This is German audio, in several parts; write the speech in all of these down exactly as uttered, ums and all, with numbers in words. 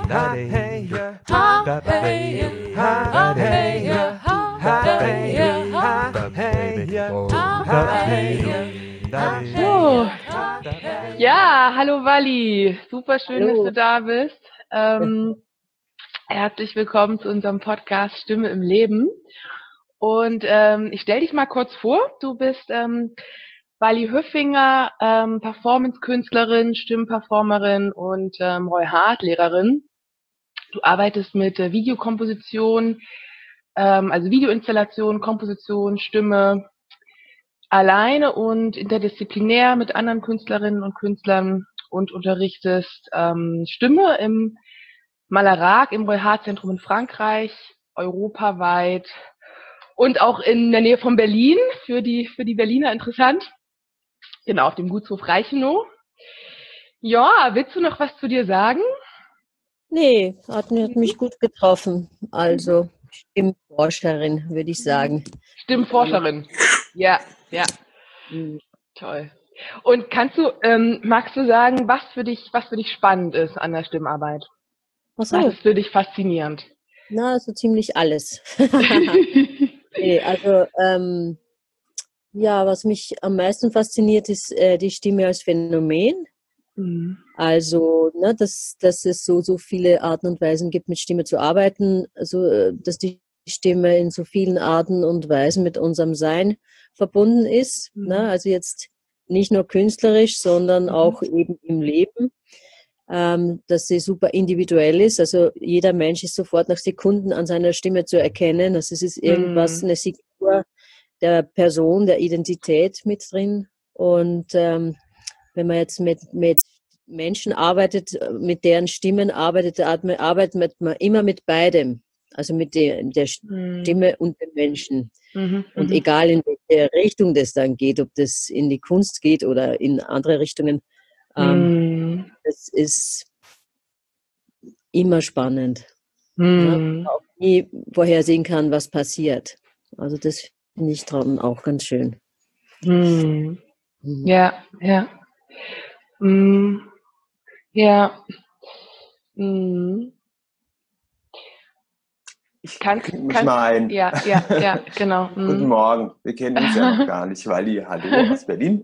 So. Ja, hallo Wally, super schön, hallo, dass du da bist. Ähm, herzlich willkommen zu unserem Podcast Stimme im Leben. Und ähm, ich stelle dich mal kurz vor. Du bist ähm, Wally Höffinger, ähm, Performance-Künstlerin, Stimmperformerin und ähm, Roy Hart Lehrerin. Du arbeitest mit äh, Videokomposition, ähm, also Videoinstallation, Komposition, Stimme, alleine und interdisziplinär mit anderen Künstlerinnen und Künstlern und unterrichtest ähm, Stimme im Malarak, im Roy Hart Zentrum in Frankreich, europaweit und auch in der Nähe von Berlin, für die für die Berliner interessant. Genau, auf dem Gutshof Reichenau. Ja, willst du noch was zu dir sagen? Nee, hat, hat mich gut getroffen. Also Stimmforscherin, würde ich sagen. Stimmforscherin. Ja, ja. Mhm. Toll. Und kannst du, ähm, magst du sagen, was für dich, was für dich spannend ist an der Stimmarbeit? Ach so. Was ist für dich faszinierend? Na, also ziemlich alles. Nee, also ähm, ja, was mich am meisten fasziniert, ist äh, die Stimme als Phänomen. Mhm. Also, ne, dass, dass es so, so viele Arten und Weisen gibt, mit Stimme zu arbeiten, also dass die Stimme in so vielen Arten und Weisen mit unserem Sein verbunden ist. Mhm. Ne? Also jetzt nicht nur künstlerisch, sondern mhm. auch eben im Leben, ähm, dass sie super individuell ist. Also jeder Mensch ist sofort nach Sekunden an seiner Stimme zu erkennen. Also es ist irgendwas, mhm. eine Signatur der Person, der Identität mit drin. Und ähm, wenn man jetzt mit, mit Menschen arbeitet, mit deren Stimmen arbeitet, arbeitet man immer mit beidem. Also mit der, der Stimme mhm. und dem Menschen. Mhm, und mhm. egal in welche Richtung das dann geht, ob das in die Kunst geht oder in andere Richtungen, ähm, mhm. das ist immer spannend. Mhm. Ja, man auch nie vorhersehen kann, was passiert. Also das finde ich dran auch ganz schön. Mhm. Mhm. Ja, ja. Mhm. Ja. Mhm. Ich kann mich kann, mal ein. Ja, ja, ja, genau. Guten Morgen. Wir kennen uns ja noch gar nicht. Wally, hallo aus Berlin.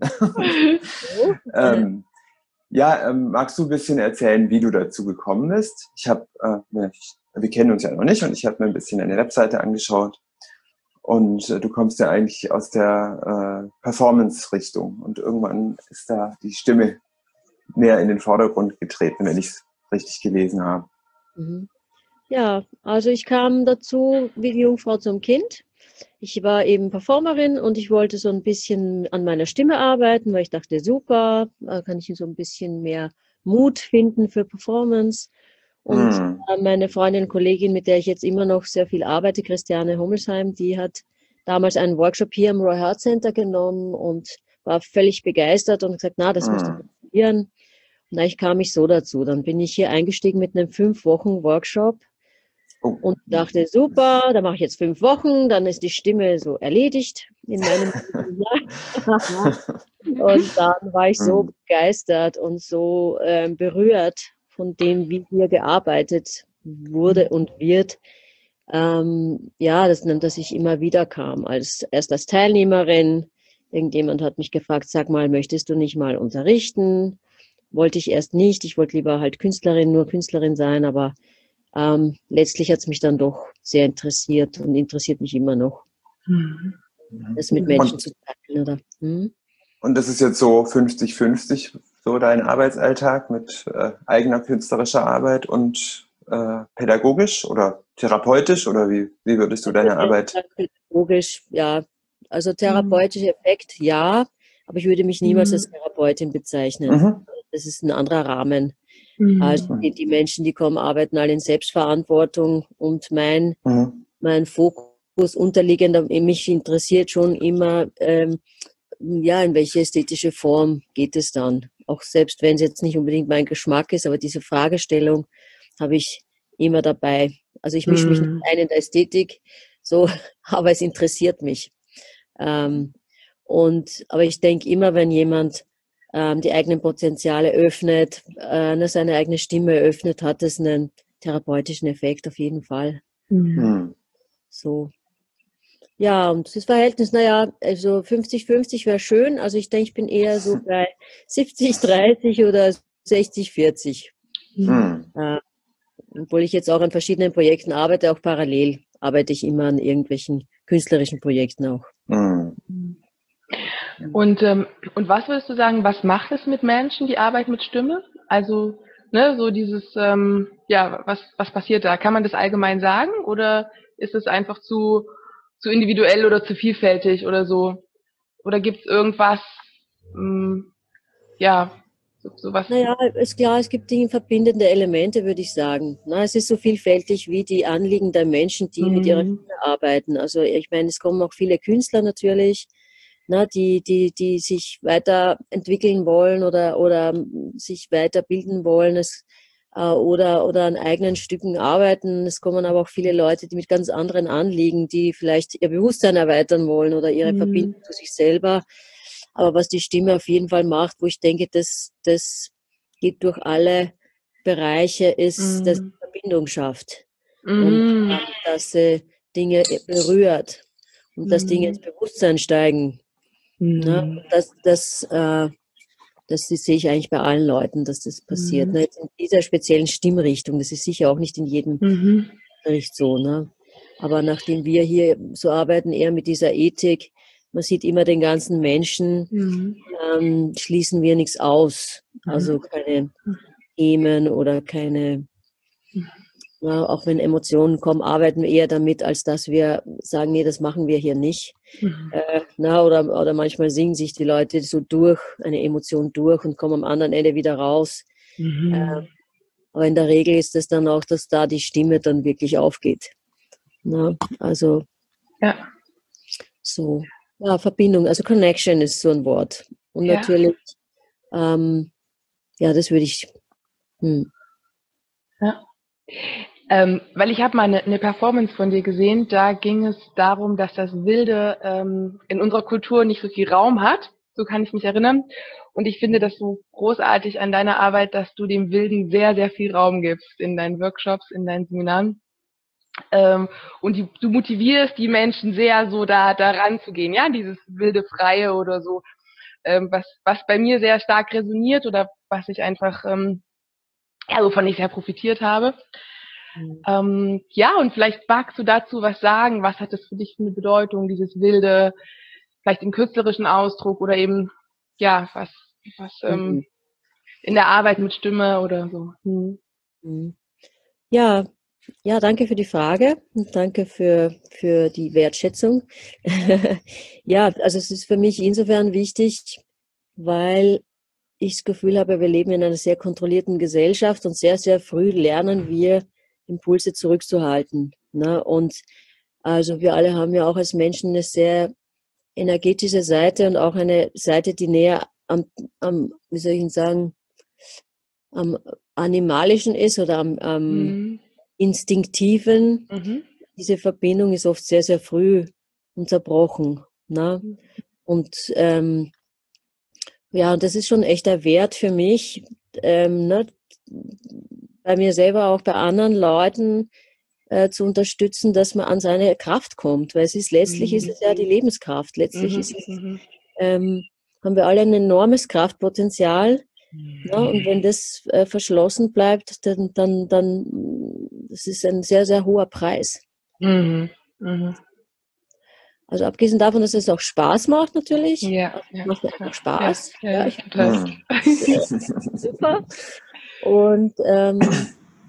ähm, ja, ähm, magst du ein bisschen erzählen, wie du dazu gekommen bist? Ich habe, äh, wir kennen uns ja noch nicht und ich habe mir ein bisschen deine Webseite angeschaut. Und äh, du kommst ja eigentlich aus der äh, Performance-Richtung und irgendwann ist da die Stimme mehr in den Vordergrund getreten, wenn ich es richtig gelesen habe. Mhm. Ja, also ich kam dazu wie die Jungfrau zum Kind. Ich war eben Performerin und ich wollte so ein bisschen an meiner Stimme arbeiten, weil ich dachte, super, da kann ich so ein bisschen mehr Mut finden für Performance. Und mm. meine Freundin, Kollegin, mit der ich jetzt immer noch sehr viel arbeite, Christiane Hummelsheim, die hat damals einen Workshop hier im Roy Hart Center genommen und war völlig begeistert und gesagt, na, das mm. musst du probieren. Und eigentlich kam ich so dazu. Dann bin ich hier eingestiegen mit einem fünf Wochen Workshop. Oh. Und dachte, super, da mache ich jetzt fünf Wochen, dann ist die Stimme so erledigt in meinem Und dann war ich so begeistert und so äh, berührt von dem, wie hier gearbeitet wurde und wird. Ähm, ja, dass, dass ich immer wieder kam, als, erst als Teilnehmerin. Irgendjemand hat mich gefragt, sag mal, möchtest du nicht mal unterrichten? Wollte ich erst nicht, ich wollte lieber halt Künstlerin, nur Künstlerin sein, aber Ähm, letztlich hat es mich dann doch sehr interessiert und interessiert mich immer noch, mhm. das mit Menschen und, zu teilen. Oder? Hm? Und das ist jetzt so fünfzig fünfzig, so dein Arbeitsalltag mit äh, eigener künstlerischer Arbeit und äh, pädagogisch oder therapeutisch? Oder wie, wie würdest du deine Arbeit? Pädagogisch, ja. Also therapeutischer Effekt, ja, aber ich würde mich niemals mhm. als Therapeutin bezeichnen. Mhm. Das ist ein anderer Rahmen. Also die, die Menschen, die kommen, arbeiten alle in Selbstverantwortung und mein, mhm. mein Fokus unterliegend, mich interessiert schon immer, ähm, ja, in welche ästhetische Form geht es dann? Auch selbst wenn es jetzt nicht unbedingt mein Geschmack ist, aber diese Fragestellung habe ich immer dabei. Also ich mische mhm. mich nicht ein in der Ästhetik, so, aber es interessiert mich. Ähm, und, aber ich denke immer, wenn jemand die eigenen Potenziale öffnet, äh, seine eigene Stimme öffnet, hat es einen therapeutischen Effekt auf jeden Fall. Mhm. So. Ja, und das Verhältnis, naja, also fünfzig fünfzig wäre schön. Also ich denke, ich bin eher so bei siebzig dreißig oder sechzig vierzig. Mhm. Äh, obwohl ich jetzt auch an verschiedenen Projekten arbeite, auch parallel arbeite ich immer an irgendwelchen künstlerischen Projekten auch. Mhm. Und, ähm, und was würdest du sagen, was macht es mit Menschen, die Arbeit mit Stimme? Also, ne, so dieses, ähm, ja, was, was passiert da? Kann man das allgemein sagen oder ist es einfach zu, zu individuell oder zu vielfältig oder so? Oder gibt es irgendwas, ähm, ja, so, so was? Naja, ist klar, es gibt Dinge, verbindende Elemente, würde ich sagen. Na, es ist so vielfältig wie die Anliegen der Menschen, die mit ihrer Mhm. Stimme arbeiten. Also ich meine, es kommen auch viele Künstler natürlich, na, die, die, die sich weiterentwickeln wollen oder, oder sich weiterbilden wollen es, äh, oder, oder an eigenen Stücken arbeiten. Es kommen aber auch viele Leute, die mit ganz anderen Anliegen, die vielleicht ihr Bewusstsein erweitern wollen oder ihre Verbindung Mhm. zu sich selber. Aber was die Stimme auf jeden Fall macht, wo ich denke, das, das geht durch alle Bereiche, ist, dass sie Mhm. Verbindung schafft und Mhm. ähm, dass sie Dinge berührt und dass Dinge ins Mhm. Bewusstsein steigen. Ne? Mhm. Das, das, äh, das sehe ich eigentlich bei allen Leuten, dass das passiert. Mhm. Ne? Jetzt in dieser speziellen Stimmrichtung, das ist sicher auch nicht in jedem Mhm. Bericht so. Ne? Aber nachdem wir hier so arbeiten, eher mit dieser Ethik, man sieht immer den ganzen Menschen, Mhm. ähm, schließen wir nichts aus. Also keine Themen oder keine, ja, auch wenn Emotionen kommen, arbeiten wir eher damit, als dass wir sagen, nee, das machen wir hier nicht. Mhm. Äh, na, oder, oder manchmal singen sich die Leute so durch, eine Emotion durch und kommen am anderen Ende wieder raus. Äh, Mhm. aber in der Regel ist es dann auch, dass da die Stimme dann wirklich aufgeht. Na, also Ja, so, ja, Verbindung, also Connection ist so ein Wort. Und ja. natürlich, ähm, ja, das würde ich, hm. Ja. Ähm, weil ich habe mal eine, eine Performance von dir gesehen, da ging es darum, dass das Wilde ähm, in unserer Kultur nicht so viel Raum hat, so kann ich mich erinnern. Und ich finde das so großartig an deiner Arbeit, dass du dem Wilden sehr, sehr viel Raum gibst in deinen Workshops, in deinen Seminaren. Ähm, und die, du motivierst die Menschen sehr, so da, da ranzugehen, ja, dieses wilde Freie oder so, ähm, was, was bei mir sehr stark resoniert oder was ich einfach, ähm, ja, wovon ich sehr profitiert habe. Ähm, ja, und vielleicht magst du dazu was sagen. Was hat das für dich für eine Bedeutung, dieses Wilde, vielleicht im künstlerischen Ausdruck oder eben, ja, was, was ähm, Mhm. in der Arbeit mit Stimme oder so. Hm. Mhm. Ja, ja, danke für die Frage und danke für, für die Wertschätzung. Ja, also es ist für mich insofern wichtig, weil ich das Gefühl habe, wir leben in einer sehr kontrollierten Gesellschaft und sehr, sehr früh lernen wir, Impulse zurückzuhalten. Ne? Und also wir alle haben ja auch als Menschen eine sehr energetische Seite und auch eine Seite, die näher am, am wie soll ich Ihnen sagen, am Animalischen ist oder am, am Mhm. Instinktiven. Mhm. Diese Verbindung ist oft sehr, sehr früh unterbrochen. Ne? Und ähm, ja, und das ist schon echt ein Wert für mich, ähm, ne, bei mir selber, auch bei anderen Leuten äh, zu unterstützen, dass man an seine Kraft kommt, weil es ist letztlich ist Mhm. es ja die Lebenskraft. Letztlich Mhm. ist es, Mhm. ähm, haben wir alle ein enormes Kraftpotenzial. Ne? Und wenn das äh, verschlossen bleibt, dann, dann, dann, das ist ein sehr, sehr hoher Preis. Mhm. Mhm. Also abgesehen davon, dass es auch Spaß macht natürlich. Ja, Also es ja, macht mir ja, einfach ja, Spaß. ja, Ja, ja, ich total. Mhm. super. Und ähm,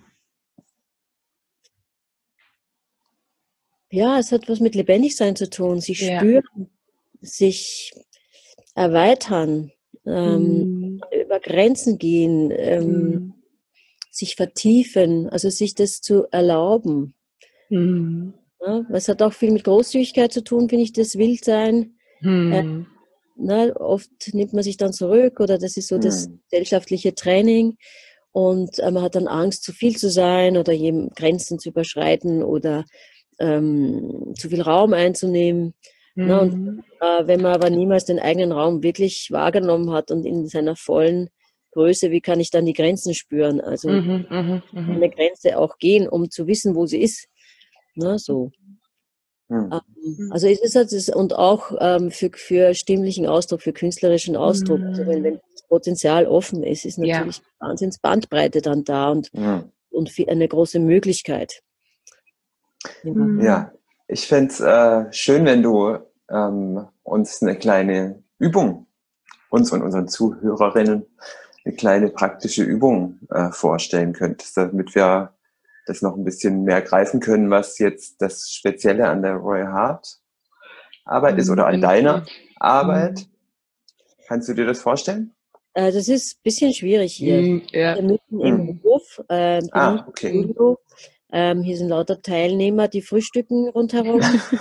ja, es hat was mit Lebendigsein zu tun. Sich Ja. spüren, sich erweitern, ähm, Mhm. über Grenzen gehen, ähm, Mhm. sich vertiefen, also sich das zu erlauben. Mhm. Ja, es hat auch viel mit Großzügigkeit zu tun, finde ich, das Wildsein. Äh, Mhm. ne, oft nimmt man sich dann zurück oder das ist so das Mhm. gesellschaftliche Training und äh, man hat dann Angst, zu viel zu sein oder jedem Grenzen zu überschreiten oder ähm, zu viel Raum einzunehmen. Ne, und Mhm. äh, wenn man aber niemals den eigenen Raum wirklich wahrgenommen hat und in seiner vollen Größe, wie kann ich dann die Grenzen spüren? Also Mhm, mhm, mhm. eine Grenze auch gehen, um zu wissen, wo sie ist. Ne, so. Hm. Ähm, Also es ist halt das, und auch ähm, für, für stimmlichen Ausdruck, für künstlerischen Ausdruck. Also wenn, wenn das Potenzial offen ist, ist Ja. natürlich Wahnsinns Bandbreite dann da und, Hm. und viel, eine große Möglichkeit. Ja. Ja, ich fände es äh, schön, wenn du ähm, uns eine kleine Übung, uns und unseren Zuhörerinnen, eine kleine praktische Übung äh, vorstellen könntest, damit wir das noch ein bisschen mehr greifen können, was jetzt das Spezielle an der Roy Hart Arbeit ist oder an deiner Arbeit. Kannst du dir das vorstellen? Äh, das ist ein bisschen schwierig hier. Mhm, ja. Wir mitten im Mhm. Hof, äh, bin Ah, nicht im okay. Studio. Ähm, hier sind lauter Teilnehmer, die frühstücken rundherum.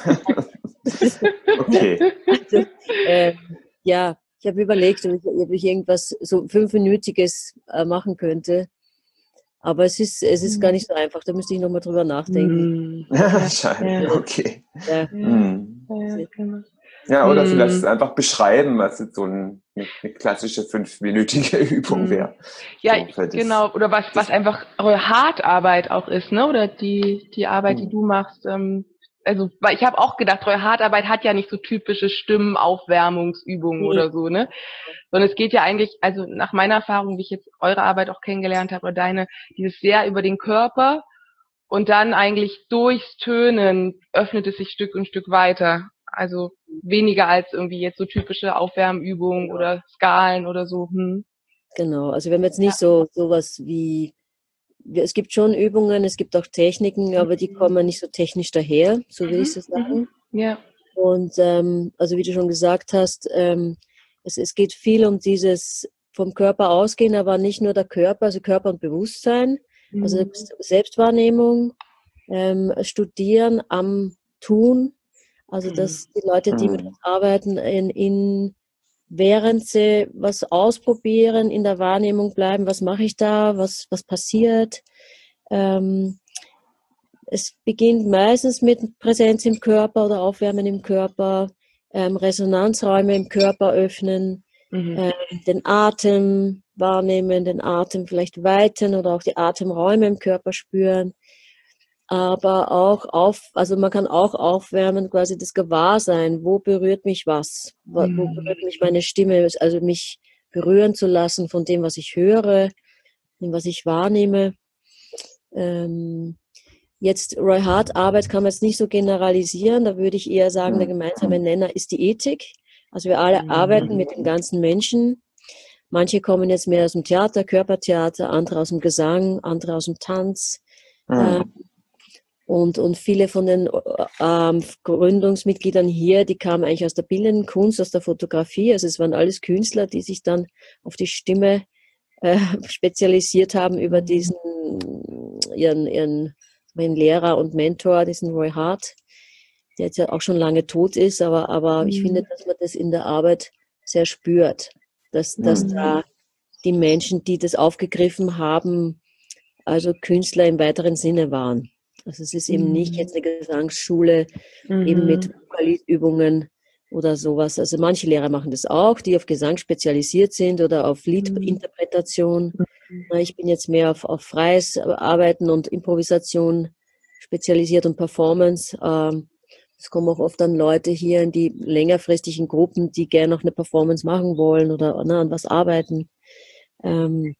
Okay. Also, äh, ja, ich habe überlegt, ob ich, ob ich irgendwas so fünfminütiges äh, machen könnte. Aber es ist, es ist gar nicht so einfach. Da müsste ich nochmal drüber nachdenken. Mhm. Ja, Schade, ja. okay. Ja. Mhm. Ja, genau. Ja, oder Mhm. vielleicht einfach beschreiben, was jetzt so ein, eine, eine klassische fünfminütige Übung Mhm. wäre. Ja, So, für das- genau. Oder was, was das- einfach eure Hartarbeit auch ist, ne? Oder die, die Arbeit, die Mhm. du machst. Ähm, also, weil ich habe auch gedacht, eure Hartarbeit hat ja nicht so typische Stimmenaufwärmungsübungen Nee. oder so, ne? Sondern es geht ja eigentlich, also nach meiner Erfahrung, wie ich jetzt eure Arbeit auch kennengelernt habe oder deine, dieses sehr über den Körper und dann eigentlich durchs Tönen öffnet es sich Stück und Stück weiter. Also weniger als irgendwie jetzt so typische Aufwärmübungen Genau. oder Skalen oder so. Hm. Genau. Also wir haben jetzt nicht so sowas wie, es gibt schon Übungen, es gibt auch Techniken, aber die kommen nicht so technisch daher, so will ich es sagen. Ja. Und ähm, also wie du schon gesagt hast, ähm, es, es geht viel um dieses vom Körper ausgehen, aber nicht nur der Körper, also Körper und Bewusstsein, also Mhm. Selbstwahrnehmung, ähm, Studieren am Tun, also dass die Leute, die mit Mhm. uns arbeiten, in, in während sie was ausprobieren, in der Wahrnehmung bleiben, was mache ich da, was, was passiert. Ähm, es beginnt meistens mit Präsenz im Körper oder Aufwärmen im Körper, ähm, Resonanzräume im Körper öffnen, Mhm. ähm, den Atem wahrnehmen, den Atem vielleicht weiten oder auch die Atemräume im Körper spüren. Aber auch auf, also man kann auch aufwärmen, quasi das Gewahrsein, wo berührt mich was, wo, wo berührt mich meine Stimme, also mich berühren zu lassen von dem, was ich höre, dem, was ich wahrnehme. Ähm, jetzt Roy Hart Arbeit kann man jetzt nicht so generalisieren, da würde ich eher sagen, der gemeinsame Nenner ist die Ethik. Also wir alle arbeiten mit dem ganzen Menschen. Manche kommen jetzt mehr aus dem Theater, Körpertheater, andere aus dem Gesang, andere aus dem Tanz. Mhm. Ähm, Und, und viele von den ähm, Gründungsmitgliedern hier, die kamen eigentlich aus der bildenden Kunst, aus der Fotografie. Also es waren alles Künstler, die sich dann auf die Stimme äh, spezialisiert haben über diesen ihren, ihren, ihren Lehrer und Mentor, diesen Roy Hart, der jetzt ja auch schon lange tot ist. Aber, aber Mhm. ich finde, dass man das in der Arbeit sehr spürt, dass, dass Mhm. da die Menschen, die das aufgegriffen haben, also Künstler im weiteren Sinne waren. Also es ist eben nicht jetzt eine Gesangsschule, Mhm. eben mit Vokalitübungen oder sowas. Also manche Lehrer machen das auch, die auf Gesang spezialisiert sind oder auf Liedinterpretation. Mhm. Ich bin jetzt mehr auf, auf freies Arbeiten und Improvisation spezialisiert und Performance. Es kommen auch oft dann Leute hier in die längerfristigen Gruppen, die gerne noch eine Performance machen wollen oder ne, an was arbeiten. Ähm,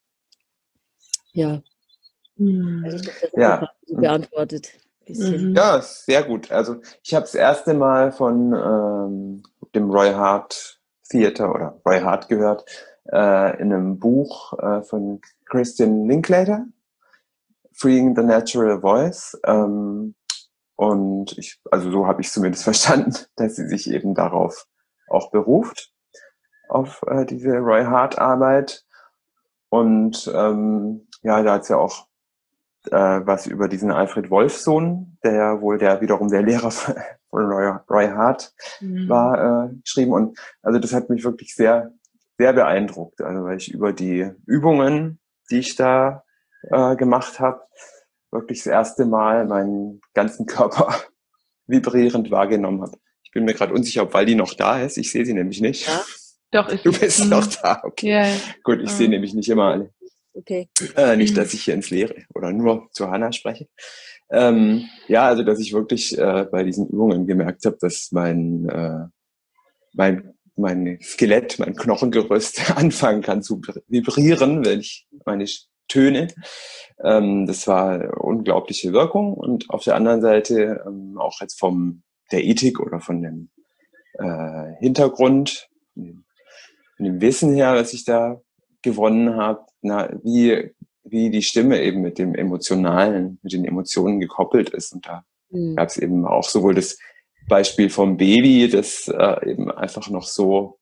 ja. Also ich glaube, das Ja. ist beantwortet. Bisschen. Mhm. Ja, sehr gut. Also ich habe das erste Mal von ähm, dem Roy Hart Theater oder Roy Hart gehört äh, in einem Buch äh, von Christian Linklater, Freeing the Natural Voice. Ähm, und ich, also so habe ich zumindest verstanden, dass sie sich eben darauf auch beruft, auf äh, diese Roy Hart Arbeit. Und ähm, ja, da hat sie ja auch äh, was über diesen Alfred Wolfsohn, der wohl der wiederum der Lehrer von Roy, Roy Hart Mhm. war, äh, geschrieben. Und also das hat mich wirklich sehr, sehr beeindruckt. Also weil ich über die Übungen, die ich da äh, gemacht habe, wirklich das erste Mal meinen ganzen Körper vibrierend wahrgenommen habe. Ich bin mir gerade unsicher, ob Waldi noch da ist. Ich sehe sie nämlich nicht. Ja. Doch, ist Du bist noch da, okay. Ja, ja. Gut, ich Mhm. sehe nämlich nicht immer alle. Okay. Äh, nicht, dass ich hier ins Leere oder nur zu Hannah spreche. Ähm, ja, also dass ich wirklich äh, bei diesen Übungen gemerkt habe, dass mein, äh, mein, mein Skelett, mein Knochengerüst anfangen kann zu vibrieren, wenn ich meine Töne. Ähm, das war eine unglaubliche Wirkung. Und auf der anderen Seite ähm, auch jetzt vom der Ethik oder von dem äh, Hintergrund, von dem, von dem Wissen her, was ich da gewonnen habe, na, wie, wie die Stimme eben mit dem Emotionalen, mit den Emotionen gekoppelt ist. Und da mhm. gab es eben auch sowohl das Beispiel vom Baby, das äh, eben einfach noch so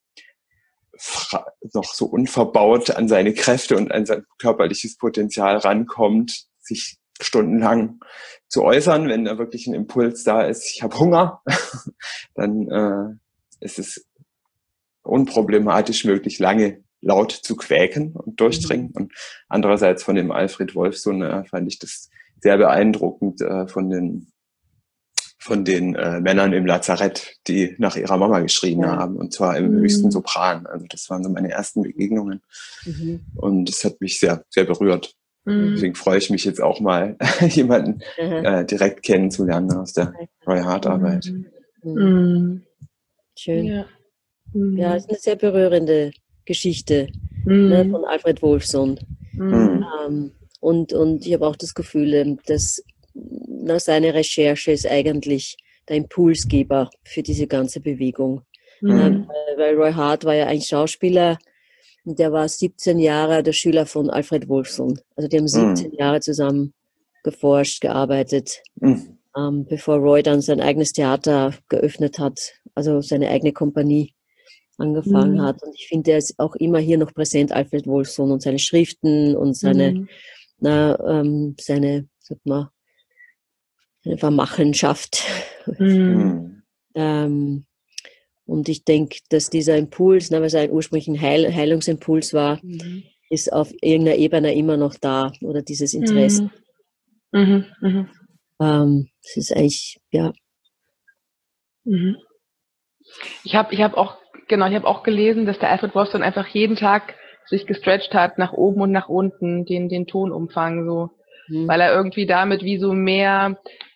noch so unverbaut an seine Kräfte und an sein körperliches Potenzial rankommt, sich stundenlang zu äußern, wenn da wirklich ein Impuls da ist, ich habe Hunger, dann äh, ist es unproblematisch möglich, lange laut zu quäken und durchdringen. Und andererseits von dem Alfred Wolfsohn äh, fand ich das sehr beeindruckend äh, von den von den äh, Männern im Lazarett, die nach ihrer Mama geschrien ja. haben, und zwar im mhm. höchsten Sopran. Also das waren so meine ersten Begegnungen. Mhm. Und es hat mich sehr, sehr berührt. Mhm. Deswegen freue ich mich jetzt auch mal, jemanden mhm. äh, direkt kennenzulernen aus der Roy Hart Arbeit. Mhm. Schön. Ja. Mhm. Ja, es ist eine sehr berührende Geschichte mhm. ne, von Alfred Wolfsohn. Mhm. Ähm, und, und ich habe auch das Gefühl, dass na, seine Recherche ist eigentlich der Impulsgeber für diese ganze Bewegung. Mhm. Ähm, weil Roy Hart war ja ein Schauspieler, und der war siebzehn Jahre der Schüler von Alfred Wolfsohn. Also die haben siebzehn mhm. Jahre zusammen geforscht, gearbeitet, mhm. ähm, bevor Roy dann sein eigenes Theater geöffnet hat, also seine eigene Kompanie angefangen mhm. hat. Und ich finde, er ist auch immer hier noch präsent, Alfred Wolfsohn, und seine Schriften und seine, mhm. na, ähm, seine, sagt man, eine Vermachenschaft. Mhm. ähm, und ich denke, dass dieser Impuls, ne, was ein ursprünglich Heil, Heilungsimpuls war, mhm. ist auf irgendeiner Ebene immer noch da, oder dieses Interesse. Mhm. Mhm. Ähm, das ist eigentlich, ja. Mhm. Ich habe ich hab auch, genau, ich habe auch gelesen, dass der Alfred Wolfsohn einfach jeden Tag sich gestretcht hat, nach oben und nach unten, den, den Tonumfang so, mhm. weil er irgendwie damit wie so mehr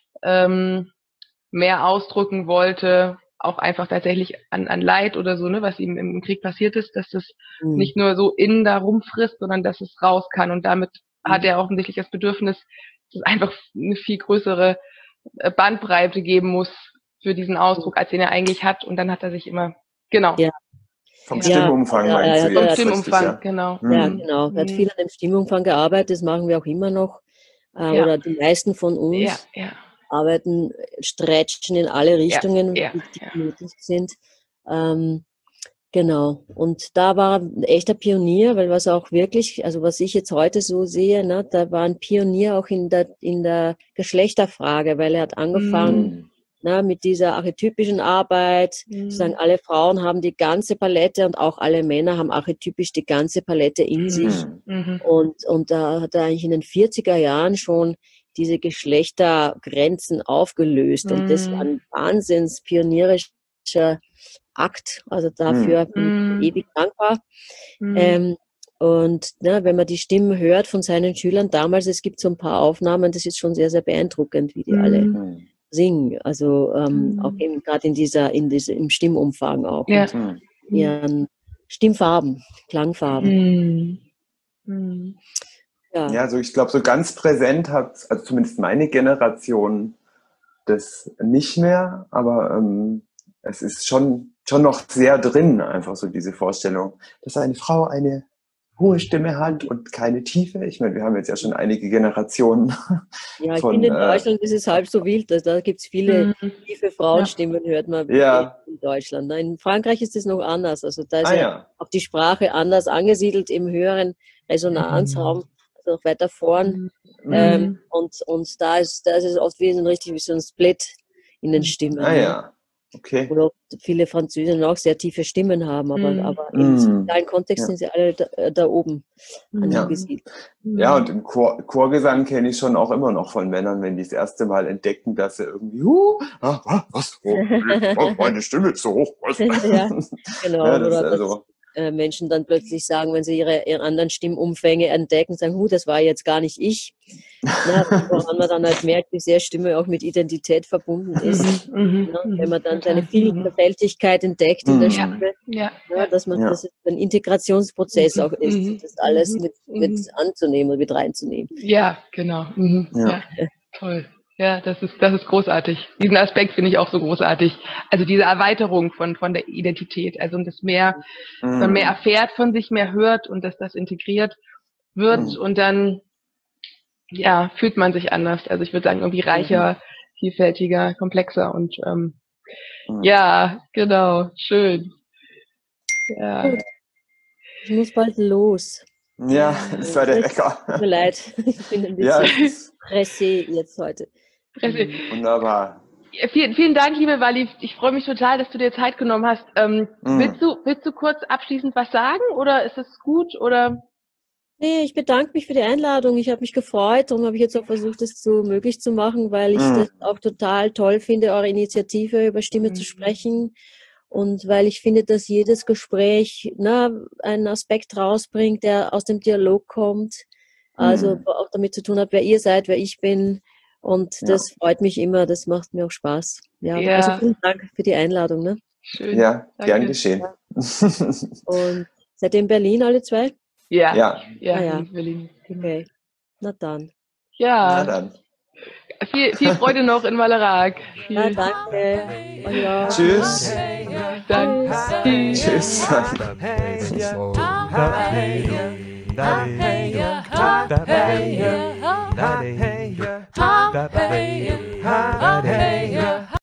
ähm, mehr ausdrücken wollte, auch einfach tatsächlich an, an Leid oder so, ne, was ihm im Krieg passiert ist, dass das mhm. nicht nur so innen da rumfrisst, sondern dass es raus kann. Und damit mhm. hat er offensichtlich das Bedürfnis, dass es einfach eine viel größere Bandbreite geben muss für diesen Ausdruck, als den er eigentlich hat. Und dann hat er sich immer, genau. Ja. Vom Stimmumfang ja, meinst ja, du ja, Vom jetzt? Stimmumfang, Richtig, ja. genau. Ja, genau. Er hat viel an dem Stimmumfang gearbeitet, das machen wir auch immer noch. Äh, ja. Oder die meisten von uns. Ja, ja. Arbeiten, stretchen in alle Richtungen, ja, ja, die ja. nötig sind. Ähm, genau. Und da war ein echter Pionier, weil was auch wirklich, also was ich jetzt heute so sehe, ne, da war ein Pionier auch in der, in der Geschlechterfrage, weil er hat angefangen mm. ne, mit dieser archetypischen Arbeit, mm. zu sagen, alle Frauen haben die ganze Palette und auch alle Männer haben archetypisch die ganze Palette in mm. sich. Mm. Und, und da hat er eigentlich in den vierziger Jahren schon diese Geschlechtergrenzen aufgelöst. Mm. Und das war ein wahnsinns pionierischer Akt. Also dafür mm. bin ich ewig dankbar. Mm. Ähm, und ne, wenn man die Stimmen hört von seinen Schülern damals, es gibt so ein paar Aufnahmen, das ist schon sehr, sehr beeindruckend, wie die mm. alle singen. Also ähm, mm. auch eben gerade in dieser, in dieser, im Stimmumfang auch. Ja. Und ihren Stimmfarben, Klangfarben. Mm. Mm. Ja. ja, also ich glaube, so ganz präsent hat, also zumindest meine Generation das nicht mehr, aber ähm, es ist schon, schon noch sehr drin, einfach so diese Vorstellung, dass eine Frau eine hohe Stimme hat und keine Tiefe. Ich meine, wir haben jetzt ja schon einige Generationen. Ja, ich von, finde in äh, Deutschland ist es halb so wild, da gibt es viele mhm. tiefe Frauenstimmen, ja. hört man ja. in Deutschland. In Frankreich ist es noch anders, also da ist ah, ja, ja auch die Sprache anders angesiedelt im höheren Resonanzraum, mhm. also noch weiter vorn. Mhm. Ähm, und, und da ist, da ist es oft wie so ein, richtig wie so ein Split in den Stimmen. Ah ja, okay. Oder viele Französinnen auch sehr tiefe Stimmen haben, aber, mm. aber im sozialen Kontext ja. sind sie alle da, da oben ja. angesiedelt. Ja, und im Chor, Chorgesang kenne ich schon auch immer noch von Männern, wenn die das erste Mal entdecken, dass sie irgendwie, uh, ah, was, oh, oh, meine Stimme ist so hoch. Was? ja, genau. Ja, das oder ist also, äh, Menschen dann plötzlich sagen, wenn sie ihre, ihre anderen Stimmumfänge entdecken, sagen, hu, das war jetzt gar nicht ich. Na, woran man dann halt merkt, wie sehr Stimme auch mit Identität verbunden ist. Mhm, ja, mhm, wenn man dann total. seine Vielfältigkeit entdeckt in der Stimme, Ja, ja, ja. dass man Ja. das ein Integrationsprozess auch ist, Mhm, das alles mhm, mit, mhm. mit anzunehmen und mit reinzunehmen. Ja, genau. Mhm. Ja. Ja. Toll. Ja, das ist, das ist großartig. Diesen Aspekt finde ich auch so großartig. Also diese Erweiterung von, von der Identität. Also das mehr, dass man mehr erfährt von sich, mehr hört und dass das integriert wird Mhm. und dann, ja, fühlt man sich anders. Also ich würde sagen, irgendwie reicher, vielfältiger, komplexer und, ähm, Mhm. ja, genau. Schön. Ja. Gut. Ich muss bald los. Ja, das war der Wecker. Tut mir leid, ich bin ein Ja, bisschen das ist pressé jetzt heute. Presse. wunderbar. Ja, Vielen, vielen Dank, liebe Wally. Ich freue mich total, dass du dir Zeit genommen hast. Ähm, Mhm. willst du, willst du kurz abschließend was sagen oder ist es gut oder? Nee, ich bedanke mich für die Einladung. Ich habe mich gefreut, darum habe ich jetzt auch versucht, das so möglich zu machen, weil ich Mhm. das auch total toll finde, eure Initiative über Stimme Mhm. zu sprechen. Und weil ich finde, dass jedes Gespräch na, einen Aspekt rausbringt, der aus dem Dialog kommt. Also Mhm. auch damit zu tun hat, wer ihr seid, wer ich bin. Und Ja. das freut mich immer, das macht mir auch Spaß. Ja, Ja. also vielen Dank für die Einladung. Ne? Schön. Ja, Danke. gern geschehen. Und seid ihr in Berlin alle zwei? Ja. Ja. Ja, Ah, ja. in Berlin. Genau. Okay, na dann. Na Ja. dann. Viel, viel Freude noch in Walerak. Ja, Viel, danke. Euch auch. Tschüss. bis dann. Tschüss. Tschüss. Hey,